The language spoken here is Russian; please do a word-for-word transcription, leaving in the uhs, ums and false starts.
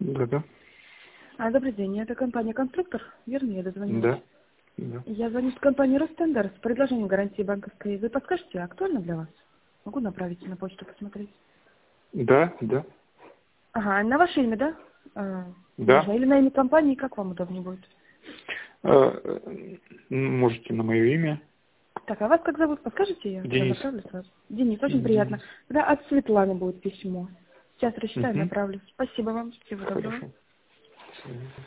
Да-да. А, добрый день, это компания «Конструктор», верно, я дозвонилась? Да. Да. Я звоню с компании «Ростендер» с предложением гарантии банковской. Вы подскажете, актуально для вас? Могу направить на почту посмотреть? Да, да. Ага, на ваше имя, да? А, Да. можно. Или на имя компании, как вам удобнее будет? А, э, можете на мое имя. Так, а вас как зовут? Подскажите, я туда Денис. направлю сразу. Денис, очень приятно. Денис. Да, от Светланы будет письмо. Сейчас рассчитаю, Угу. направлю. Спасибо вам, всего доброго. Хорошо.